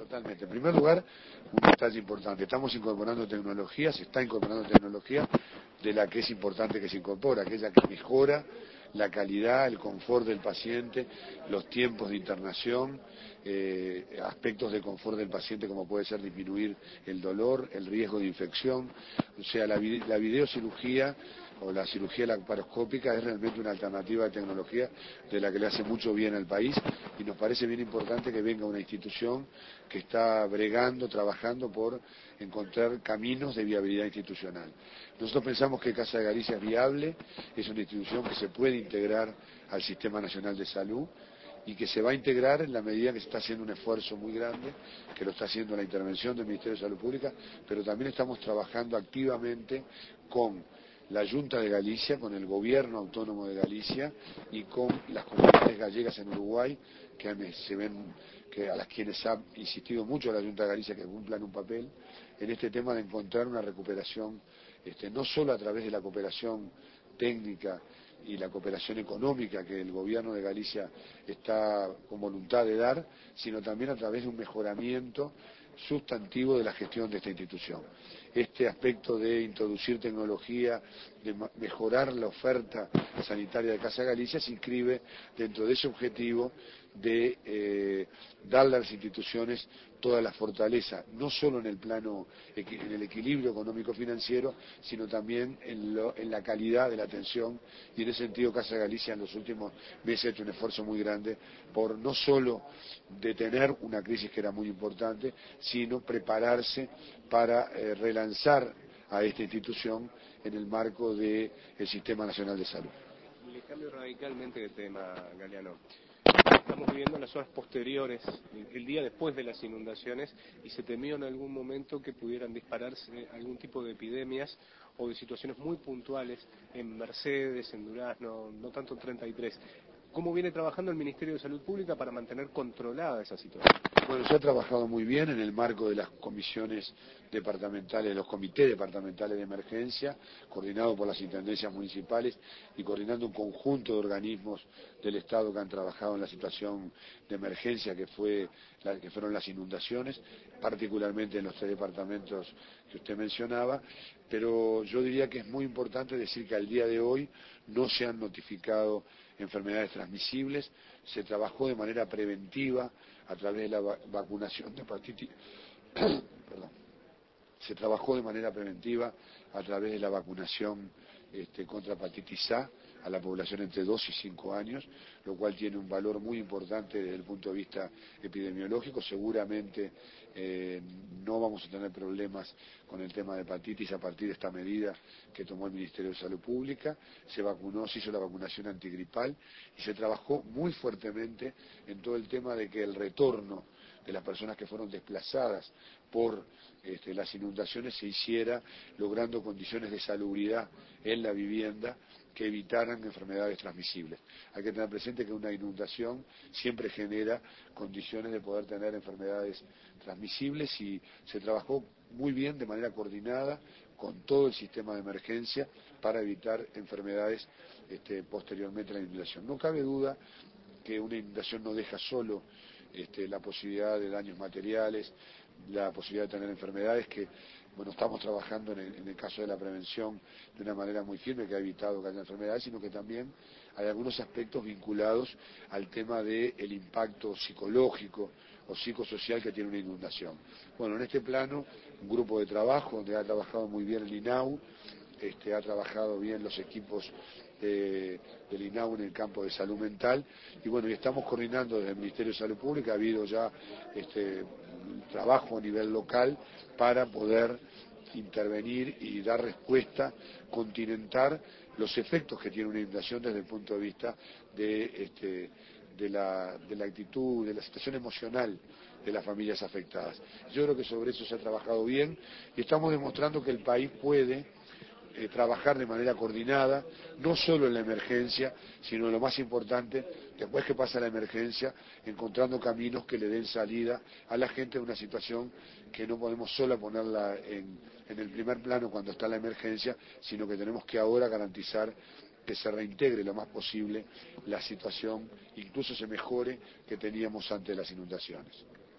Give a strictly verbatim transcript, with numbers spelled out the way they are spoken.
Totalmente. En primer lugar, un detalle importante. Estamos incorporando tecnología, se está incorporando tecnología de la que es importante que se incorpora, aquella que mejora la calidad, el confort del paciente, los tiempos de internación, eh, aspectos de confort del paciente como puede ser disminuir el dolor, el riesgo de infección. O sea, la, la videocirugía o la cirugía laparoscópica es realmente una alternativa de tecnología de la que le hace mucho bien al país y nos parece bien importante que venga una institución que está bregando, trabajando por encontrar caminos de viabilidad institucional. Nosotros pensamos que Casa de Galicia es viable, es una institución que se puede integrar al Sistema Nacional de Salud y que se va a integrar en la medida que se está haciendo un esfuerzo muy grande, que lo está haciendo la intervención del Ministerio de Salud Pública, pero también estamos trabajando activamente con la Junta de Galicia, con el Gobierno Autónomo de Galicia y con las comunidades gallegas en Uruguay, que se ven, que a las quienes ha insistido mucho la Junta de Galicia que cumplan un papel en este tema de encontrar una recuperación, este, no solo a través de la cooperación técnica y la cooperación económica que el Gobierno de Galicia está con voluntad de dar, sino también a través de un mejoramiento sustantivo de la gestión de esta institución. Este aspecto de introducir tecnología, de mejorar la oferta sanitaria de Casa Galicia se inscribe dentro de ese objetivo de eh, darle a las instituciones toda la fortaleza, no solo en el plano, en el equilibrio económico-financiero, sino también en, lo, en la calidad de la atención, y en ese sentido Casa Galicia en los últimos meses ha hecho un esfuerzo muy grande por no solo detener una crisis que era muy importante, sino prepararse para eh, relanzar a esta institución en el marco del Sistema Nacional de Salud. Le cambio radicalmente de tema, Galeano. Estamos viviendo las horas posteriores, el día después de las inundaciones, y se temió en algún momento que pudieran dispararse algún tipo de epidemias o de situaciones muy puntuales en Mercedes, en Durazno, no tanto en treinta y tres. ¿Cómo viene trabajando el Ministerio de Salud Pública para mantener controlada esa situación? Bueno, se ha trabajado muy bien en el marco de las comisiones departamentales, los comités departamentales de emergencia, coordinado por las intendencias municipales y coordinando un conjunto de organismos del Estado que han trabajado en la situación de emergencia que fue la, que fueron las inundaciones, particularmente en los tres departamentos que usted mencionaba, pero yo diría que es muy importante decir que al día de hoy no se han notificado enfermedades transmisibles, se trabajó de manera preventiva a través de la vacunación de hepatitis, perdón, se trabajó de manera preventiva a través de la vacunación este, contra hepatitis A a la población entre dos y cinco años, lo cual tiene un valor muy importante desde el punto de vista epidemiológico. Seguramente eh, no vamos a tener problemas con el tema de hepatitis a partir de esta medida que tomó el Ministerio de Salud Pública. Se vacunó, se hizo la vacunación antigripal y se trabajó muy fuertemente en todo el tema de que el retorno de las personas que fueron desplazadas por este, las inundaciones se hiciera logrando condiciones de salubridad en la vivienda que evitaran enfermedades transmisibles. Hay que tener presente que una inundación siempre genera condiciones de poder tener enfermedades transmisibles y se trabajó muy bien de manera coordinada con todo el sistema de emergencia para evitar enfermedades este, posteriormente a la inundación. No cabe duda que una inundación no deja solo este, la posibilidad de daños materiales, la posibilidad de tener enfermedades que, bueno, estamos trabajando en el, en el caso de la prevención de una manera muy firme que ha evitado que haya enfermedades, sino que también hay algunos aspectos vinculados al tema del impacto psicológico o psicosocial que tiene una inundación. Bueno, en este plano, un grupo de trabajo donde ha trabajado muy bien el I N A U, este, ha trabajado bien los equipos de, del I N A U en el campo de salud mental, y bueno, y estamos coordinando desde el Ministerio de Salud Pública, ha habido ya este, trabajo a nivel local para poder intervenir y dar respuesta, continentar los efectos que tiene una inundación desde el punto de vista de, este, de, la, de la actitud, de la situación emocional de las familias afectadas. Yo creo que sobre eso se ha trabajado bien y estamos demostrando que el país puede eh, trabajar de manera coordinada, no solo en la emergencia, sino lo más importante, después que pasa la emergencia, encontrando caminos que le den salida a la gente de una situación que no podemos solo ponerla en, en el primer plano cuando está la emergencia, sino que tenemos que ahora garantizar que se reintegre lo más posible la situación, incluso se mejore, que teníamos antes de las inundaciones.